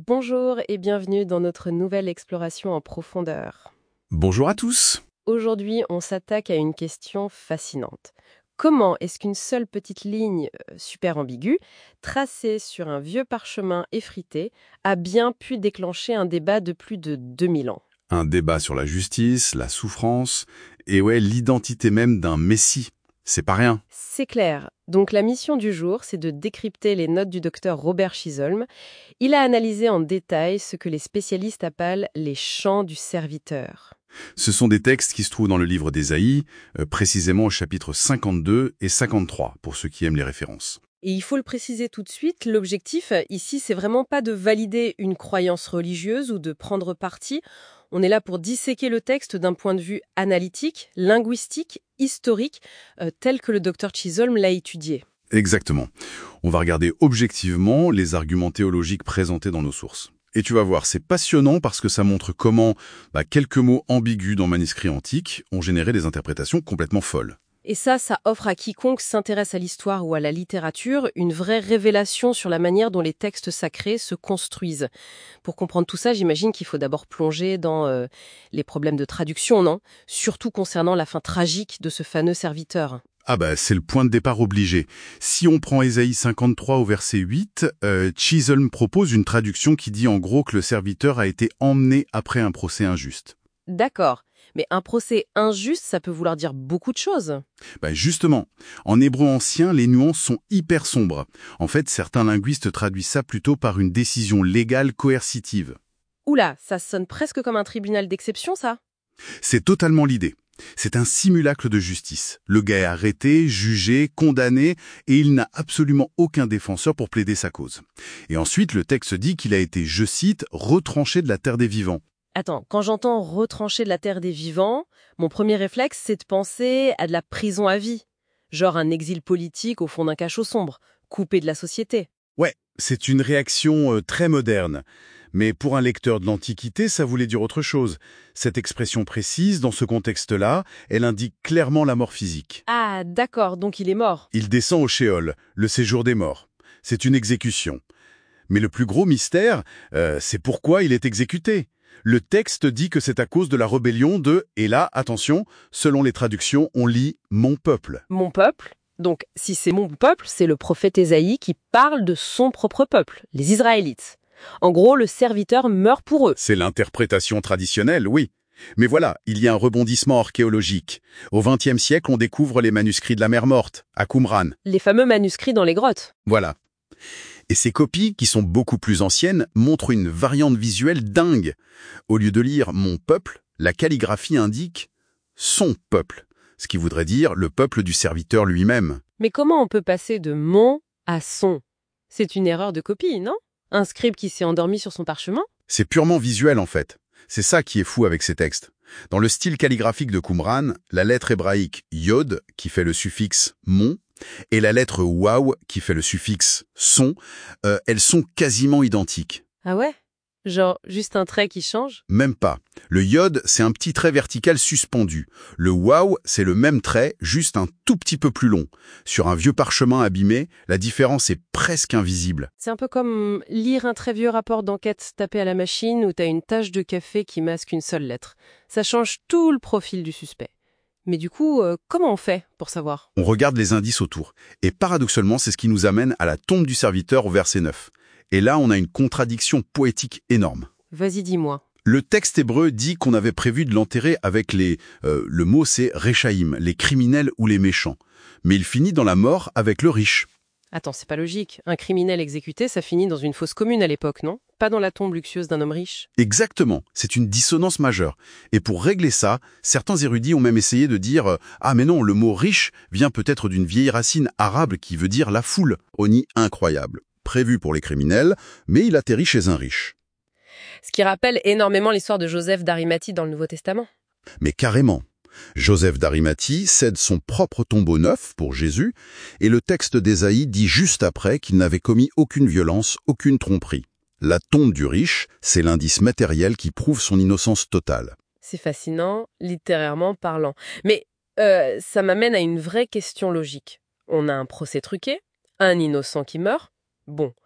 Bonjour et bienvenue dans notre nouvelle exploration en profondeur. Bonjour à tous. Aujourd'hui, on s'attaque à une question fascinante. Comment est-ce qu'une seule petite ligne super ambiguë, tracée sur un vieux parchemin effrité, a bien pu déclencher un débat de plus de 2000 ans? Un débat sur la justice, la souffrance, et l'identité même d'un messie. C'est pas rien. C'est clair. Donc la mission du jour, c'est de décrypter les notes du docteur Robert Chisholm. Il a analysé en détail ce que les spécialistes appellent les chants du serviteur. Ce sont des textes qui se trouvent dans le livre d'Ésaïe, précisément au chapitre 52 et 53, pour ceux qui aiment les références. Et il faut le préciser tout de suite, l'objectif ici, c'est vraiment pas de valider une croyance religieuse ou de prendre parti. On est là pour disséquer le texte d'un point de vue analytique, linguistique, historique, tel que le docteur Chisholm l'a étudié. Exactement. On va regarder objectivement les arguments théologiques présentés dans nos sources. Et tu vas voir, c'est passionnant parce que ça montre comment quelques mots ambigus dans manuscrits antiques ont généré des interprétations complètement folles. Et ça offre à quiconque s'intéresse à l'histoire ou à la littérature une vraie révélation sur la manière dont les textes sacrés se construisent. Pour comprendre tout ça, j'imagine qu'il faut d'abord plonger dans les problèmes de traduction, non? Surtout concernant la fin tragique de ce fameux serviteur. C'est le point de départ obligé. Si on prend Ésaïe 53 au verset 8, Chisholm propose une traduction qui dit en gros que le serviteur a été emmené après un procès injuste. D'accord, mais un procès injuste, ça peut vouloir dire beaucoup de choses. Justement, en hébreu ancien, les nuances sont hyper sombres. En fait, certains linguistes traduisent ça plutôt par une décision légale coercitive. Oula, ça sonne presque comme un tribunal d'exception, ça? C'est totalement l'idée. C'est un simulacre de justice. Le gars est arrêté, jugé, condamné, et il n'a absolument aucun défenseur pour plaider sa cause. Et ensuite, le texte dit qu'il a été, je cite, « retranché de la terre des vivants ». Attends, quand j'entends retrancher de la terre des vivants, mon premier réflexe, c'est de penser à de la prison à vie. Genre un exil politique au fond d'un cachot sombre, coupé de la société. Ouais, c'est une réaction très moderne. Mais pour un lecteur de l'Antiquité, ça voulait dire autre chose. Cette expression précise, dans ce contexte-là, elle indique clairement la mort physique. Ah, d'accord, donc il est mort. Il descend au Sheol, le séjour des morts. C'est une exécution. Mais le plus gros mystère, c'est pourquoi il est exécuté. Le texte dit que c'est à cause de la rébellion de, et là, attention, selon les traductions, on lit « mon peuple ». Mon peuple? Donc, si c'est mon peuple, c'est le prophète Ésaïe qui parle de son propre peuple, les Israélites. En gros, le serviteur meurt pour eux. C'est l'interprétation traditionnelle, oui. Mais voilà, il y a un rebondissement archéologique. Au XXe siècle, on découvre les manuscrits de la mer Morte, à Qumran. Les fameux manuscrits dans les grottes. Voilà. Et ces copies, qui sont beaucoup plus anciennes, montrent une variante visuelle dingue. Au lieu de lire « mon peuple », la calligraphie indique « son peuple », ce qui voudrait dire le peuple du serviteur lui-même. Mais comment on peut passer de mon à son? C'est une erreur de copie, non? Un scribe qui s'est endormi sur son parchemin? C'est purement visuel en fait. C'est ça qui est fou avec ces textes. Dans le style calligraphique de Qumran, la lettre hébraïque yod, qui fait le suffixe mon, et la lettre waw, qui fait le suffixe son, elles sont quasiment identiques. Ah ouais? Genre, juste un trait qui change? Même pas. Le yod, c'est un petit trait vertical suspendu. Le waw, c'est le même trait, juste un tout petit peu plus long. Sur un vieux parchemin abîmé, la différence est presque invisible. C'est un peu comme lire un très vieux rapport d'enquête tapé à la machine où t'as une tache de café qui masque une seule lettre. Ça change tout le profil du suspect. Mais du coup, comment on fait pour savoir? On regarde les indices autour. Et paradoxalement, c'est ce qui nous amène à la tombe du serviteur au verset 9. Et là, on a une contradiction poétique énorme. Vas-y, dis-moi. Le texte hébreu dit qu'on avait prévu de l'enterrer avec le mot c'est Rechaïm, les criminels ou les méchants. Mais il finit dans la mort avec le riche. Attends, c'est pas logique. Un criminel exécuté, ça finit dans une fosse commune à l'époque, non? Pas dans la tombe luxueuse d'un homme riche. Exactement, c'est une dissonance majeure. Et pour régler ça, certains érudits ont même essayé de dire « Ah mais non, le mot riche vient peut-être d'une vieille racine arabe qui veut dire la foule, oni incroyable. Prévu pour les criminels, mais il atterrit chez un riche. » Ce qui rappelle énormément l'histoire de Joseph d'Arimathie dans le Nouveau Testament. Mais carrément. Joseph d'Arimathie cède son propre tombeau neuf pour Jésus, et le texte d'Ésaïe dit juste après qu'il n'avait commis aucune violence, aucune tromperie. La tombe du riche, c'est l'indice matériel qui prouve son innocence totale. C'est fascinant, littérairement parlant. Mais ça m'amène à une vraie question logique. On a un procès truqué, un innocent qui meurt. Bon.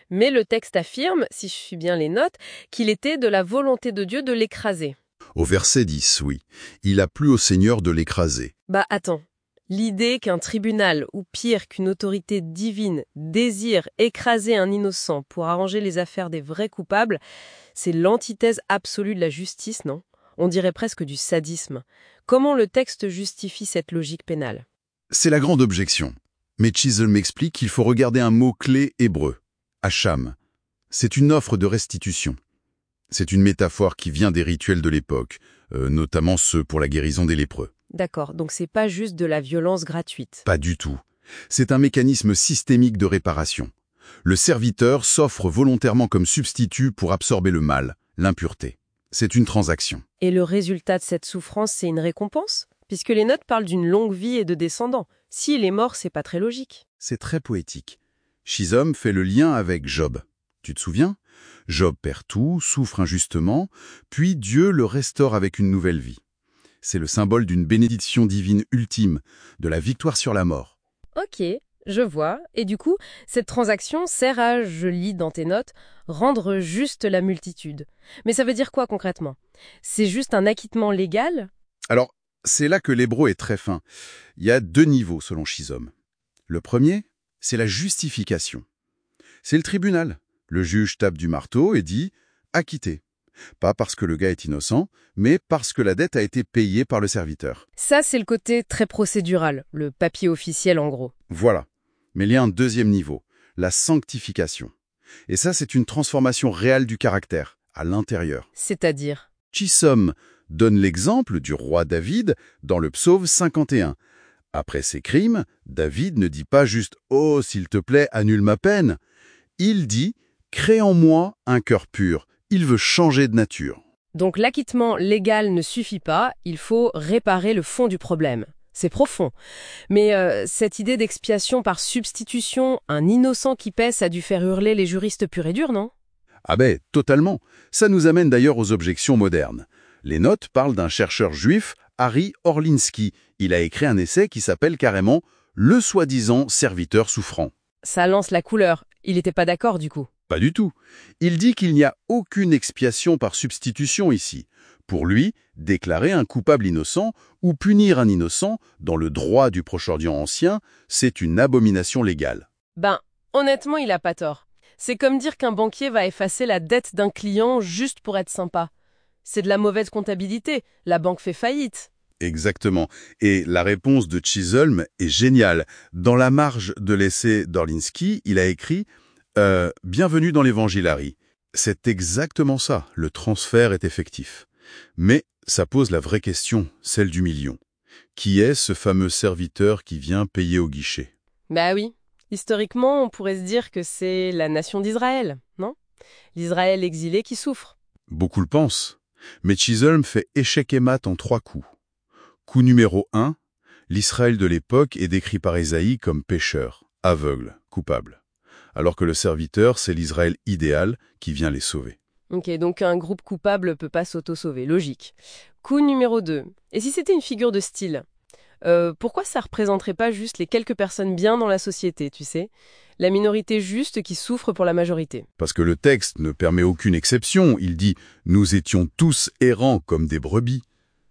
Mais le texte affirme, si je suis bien les notes, qu'il était de la volonté de Dieu de l'écraser. Au verset 10, oui. Il a plu au Seigneur de l'écraser. Bah attends, l'idée qu'un tribunal, ou pire qu'une autorité divine, désire écraser un innocent pour arranger les affaires des vrais coupables, c'est l'antithèse absolue de la justice, non? On dirait presque du sadisme. Comment le texte justifie cette logique pénale? C'est la grande objection. Mais Chisholm m'explique qu'il faut regarder un mot-clé hébreu, hacham. C'est une offre de restitution. C'est une métaphore qui vient des rituels de l'époque, notamment ceux pour la guérison des lépreux. D'accord, donc c'est pas juste de la violence gratuite. Pas du tout. C'est un mécanisme systémique de réparation. Le serviteur s'offre volontairement comme substitut pour absorber le mal, l'impureté. C'est une transaction. Et le résultat de cette souffrance, c'est une récompense? Puisque les notes parlent d'une longue vie et de descendants. S'il est mort, c'est pas très logique. C'est très poétique. Chisholm fait le lien avec Job. Tu te souviens? Job perd tout, souffre injustement, puis Dieu le restaure avec une nouvelle vie. C'est le symbole d'une bénédiction divine ultime, de la victoire sur la mort. Ok, je vois. Et du coup, cette transaction sert à, je lis dans tes notes, rendre juste la multitude. Mais ça veut dire quoi concrètement? C'est juste un acquittement légal? Alors, c'est là que l'hébreu est très fin. Il y a 2 niveaux selon Chisholm. Le premier, c'est la justification. C'est le tribunal. Le juge tape du marteau et dit « acquitté ». Pas parce que le gars est innocent, mais parce que la dette a été payée par le serviteur. Ça, c'est le côté très procédural, le papier officiel en gros. Voilà. Mais il y a un deuxième niveau, la sanctification. Et ça, c'est une transformation réelle du caractère, à l'intérieur. C'est-à-dire? Chisholm donne l'exemple du roi David dans le psaume 51. Après ses crimes, David ne dit pas juste « Oh, s'il te plaît, annule ma peine ». Il dit « Crée en moi un cœur pur ». Il veut changer de nature. Donc l'acquittement légal ne suffit pas, il faut réparer le fond du problème. C'est profond. Mais cette idée d'expiation par substitution, un innocent qui paie, ça a dû faire hurler les juristes purs et durs, non? Ah ben, totalement. Ça nous amène d'ailleurs aux objections modernes. Les notes parlent d'un chercheur juif, Harry Orlinsky. Il a écrit un essai qui s'appelle carrément « Le soi-disant serviteur souffrant ». Ça lance la couleur. Il n'était pas d'accord du coup. Pas du tout. Il dit qu'il n'y a aucune expiation par substitution ici. Pour lui, déclarer un coupable innocent ou punir un innocent, dans le droit du Proche-Orient ancien, c'est une abomination légale. Ben, honnêtement, il a pas tort. C'est comme dire qu'un banquier va effacer la dette d'un client juste pour être sympa. C'est de la mauvaise comptabilité. La banque fait faillite. Exactement. Et la réponse de Chisholm est géniale. Dans la marge de l'essai d'Orlinsky, il a écrit Bienvenue dans l'Évangile, Harry. C'est exactement ça, le transfert est effectif. Mais ça pose la vraie question, celle du million. Qui est ce fameux serviteur qui vient payer au guichet? Bah oui. Historiquement, on pourrait se dire que c'est la nation d'Israël, non? L'Israël exilé qui souffre. Beaucoup le pensent. Mais Chisholm fait échec et mat en 3 coups. Coup numéro 1, l'Israël de l'époque est décrit par Ésaïe comme pécheur, aveugle, coupable. Alors que le serviteur, c'est l'Israël idéal qui vient les sauver. Ok, donc un groupe coupable peut pas s'auto-sauver, logique. Coup numéro 2. Et si c'était une figure de style? Pourquoi ça représenterait pas juste les quelques personnes bien dans la société, tu sais? La minorité juste qui souffre pour la majorité. Parce que le texte ne permet aucune exception. Il dit « Nous étions tous errants comme des brebis ».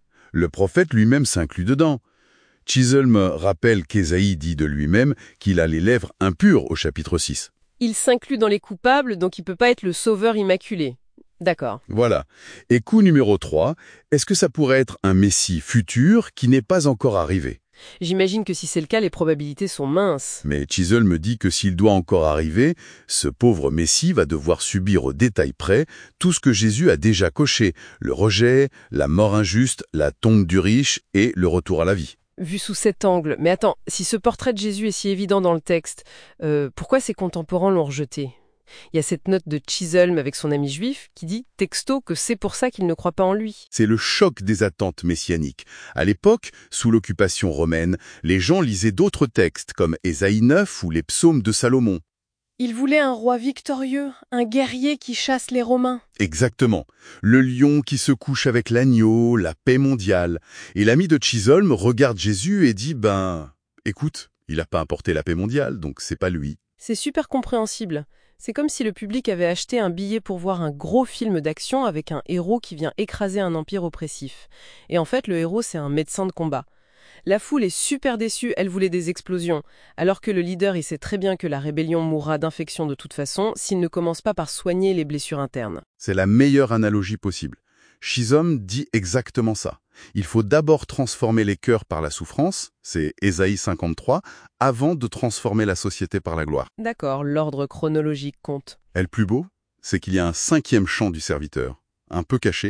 Le prophète lui-même s'inclut dedans. Chisholm rappelle qu'Ésaïe dit de lui-même qu'il a les lèvres impures au chapitre 6. Il s'inclut dans les coupables, donc il peut pas être le sauveur immaculé. D'accord. Voilà. Et coup numéro 3, est-ce que ça pourrait être un Messie futur qui n'est pas encore arrivé? J'imagine que si c'est le cas, les probabilités sont minces. Mais Chisholm me dit que s'il doit encore arriver, ce pauvre Messie va devoir subir au détail près tout ce que Jésus a déjà coché, le rejet, la mort injuste, la tombe du riche et le retour à la vie. Vu sous cet angle. Mais attends, si ce portrait de Jésus est si évident dans le texte, pourquoi ses contemporains l'ont rejeté? Il y a cette note de Chisholm avec son ami juif qui dit texto que c'est pour ça qu'il ne croit pas en lui. C'est le choc des attentes messianiques. À l'époque, sous l'occupation romaine, les gens lisaient d'autres textes comme Ésaïe 9 ou les psaumes de Salomon. Il voulait un roi victorieux, un guerrier qui chasse les Romains. Exactement. Le lion qui se couche avec l'agneau, la paix mondiale. Et l'ami de Chisholm regarde Jésus et dit écoute, il n'a pas apporté la paix mondiale, donc c'est pas lui. C'est super compréhensible. C'est comme si le public avait acheté un billet pour voir un gros film d'action avec un héros qui vient écraser un empire oppressif. Et en fait, le héros, c'est un médecin de combat. La foule est super déçue, elle voulait des explosions, alors que le leader, il sait très bien que la rébellion mourra d'infection de toute façon s'il ne commence pas par soigner les blessures internes. C'est la meilleure analogie possible. Chisholm dit exactement ça. Il faut d'abord transformer les cœurs par la souffrance, c'est Ésaïe 53, avant de transformer la société par la gloire. D'accord, l'ordre chronologique compte. Et le plus beau, c'est qu'il y a un 5e chant du serviteur, un peu caché,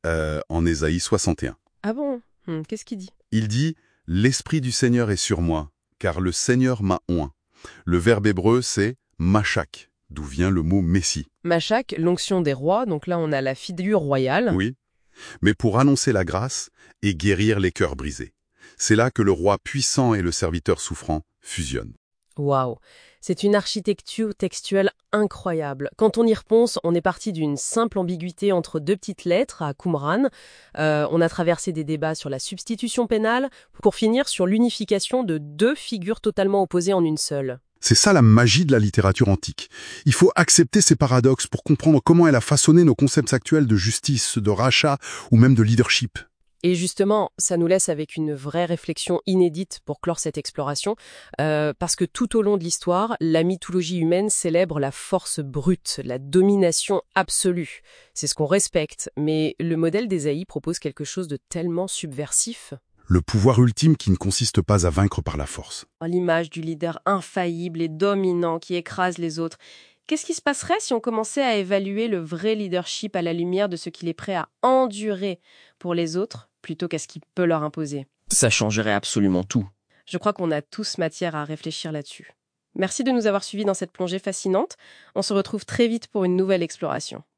en Ésaïe 61. Ah bon? Qu'est-ce qu'il dit? Il dit « L'Esprit du Seigneur est sur moi, car le Seigneur m'a oint ». Le verbe hébreu, c'est « machak », d'où vient le mot « messie ». Machak, l'onction des rois, donc là on a la figure royale. Oui, mais pour annoncer la grâce et guérir les cœurs brisés. C'est là que le roi puissant et le serviteur souffrant fusionnent. Waouh, c'est une architecture textuelle incroyable. Quand on y repense, on est parti d'une simple ambiguïté entre deux petites lettres à Qumran. On a traversé des débats sur la substitution pénale pour finir sur l'unification de deux figures totalement opposées en une seule. C'est ça la magie de la littérature antique. Il faut accepter ces paradoxes pour comprendre comment elle a façonné nos concepts actuels de justice, de rachat ou même de leadership. Et justement, ça nous laisse avec une vraie réflexion inédite pour clore cette exploration, parce que tout au long de l'histoire, la mythologie humaine célèbre la force brute, la domination absolue. C'est ce qu'on respecte, mais le modèle d'Ésaïe propose quelque chose de tellement subversif. Le pouvoir ultime qui ne consiste pas à vaincre par la force. L'image du leader infaillible et dominant qui écrase les autres. Qu'est-ce qui se passerait si on commençait à évaluer le vrai leadership à la lumière de ce qu'il est prêt à endurer pour les autres, plutôt qu'à ce qu'il peut leur imposer? Ça changerait absolument tout. Je crois qu'on a tous matière à réfléchir là-dessus. Merci de nous avoir suivis dans cette plongée fascinante. On se retrouve très vite pour une nouvelle exploration.